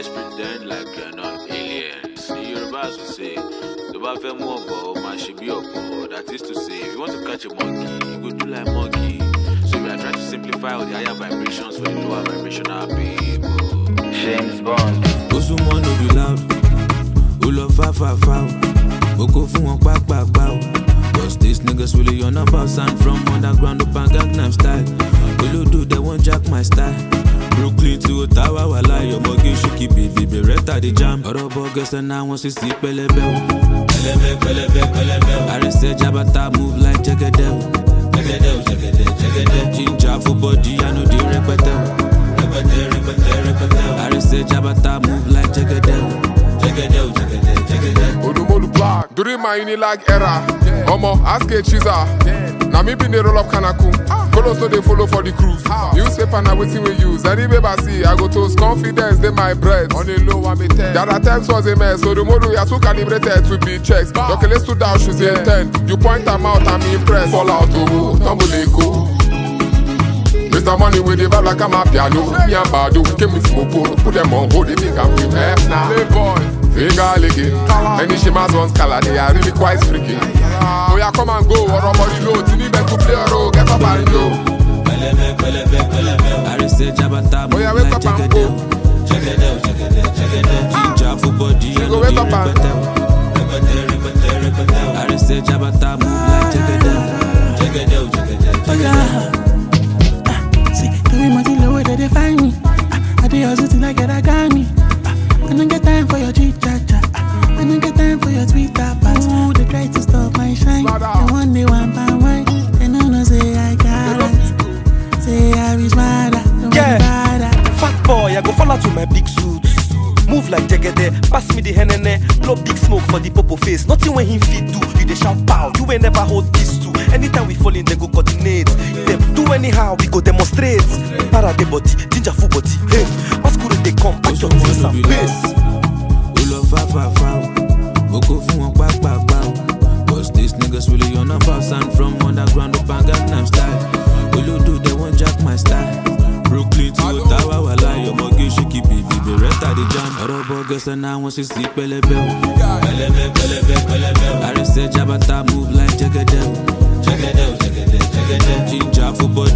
let's pretend like we are not aliens. The Yorubas will say, that is to say, if you want to catch a monkey, you go do like monkey. So we are trying to simplify all the higher vibrations for the lower vibrational people. James Bond. Osumo no be loud. Ulo fa fa fa. Oko fun won pa pa pa. Cause these niggas really on about sound from underground up and Gangnam style. Olodo they won't jack my style. Brooklyn to Ottawa, wala your mortgage shiki baby beretta the jam. Orobo guess and now wants to see pelebe. Arrested Jabata move like Jagedel. Ginger for body, I know the repete. Arrested Jabata move like Jagedel. Odomolu black. During my Unilag era, Omo, ask a cheeser. Now me been the roll up Kanaku. Follow so they follow for the cruise. Newspaper now waiting we use. Any baby I see, I go toast confidence, they my bread. On the low, I'm a 10. The other times was a mess, so the model we are too calibrated to be checks. Okay, let's do down, she's in 10. You point them out, I'm impressed. Fall out, oh, tumble echo. Mr. Money with the vibe like I'm a piano. Me and Badu, came with smoke, put them on hold, they think I'm with now. Playboy, finger licking. Any shimas one's color, they are really quite freaky. Oh yeah, come and go, or somebody low. To me, back to play a role, get up and go. Arrested Jabata, oh yeah, wake up and go. Ginger for body, I know the repete. Arrested Jabata, move like Jagedel. Oh yeah. See, give me money low where they find me. I do hustle till I get a gami. I don't get time for your chit chat. I don't get time for your Twitter pass. Ooh, they try to stop my shine. They want me one by one. They no say I got it. Say I be smarter. Yeah, fat boy, I go fall out with my big suits. Move like Jagede, pass me the henene. Blow big smoke for the popo face. Nothing when he fit do, you dey shout pow. You ain't never hold this too. Anytime we fall in, they go coordinate. If them do anyhow, we go demonstrate. Para the body, ginger full body. Hey, masquerade they come, back your voice and bass. Ulo fa fa fa. Oko fun won pa pa pa. Cause these niggas really on about sound from underground up and Gangnam style. Olodo they won't jack my style. Brooklyn to Ottawa, wala your mortgage shiki baby beretta the jam. Orobo guess and now wants to see pelebe. Arrested Jabata move like Jagedel. Ginger for body.